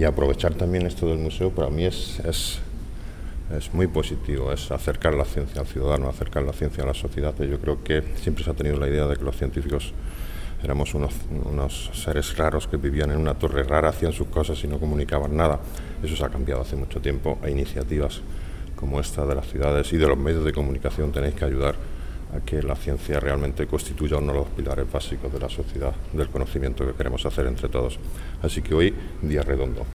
Y aprovechar también esto del museo para mí es muy positivo, es acercar la ciencia al ciudadano, acercar la ciencia a la sociedad. Yo creo que siempre se ha tenido la idea de que los científicos éramos unos seres raros que vivían en una torre rara, hacían sus cosas y no comunicaban nada. Eso se ha cambiado hace mucho tiempo. Hay iniciativas como esta de las ciudades y de los medios de comunicación. Tenéis que ayudar a que la ciencia realmente constituya uno de los pilares básicos de la sociedad, del conocimiento que queremos hacer entre todos. Así que hoy, día redondo.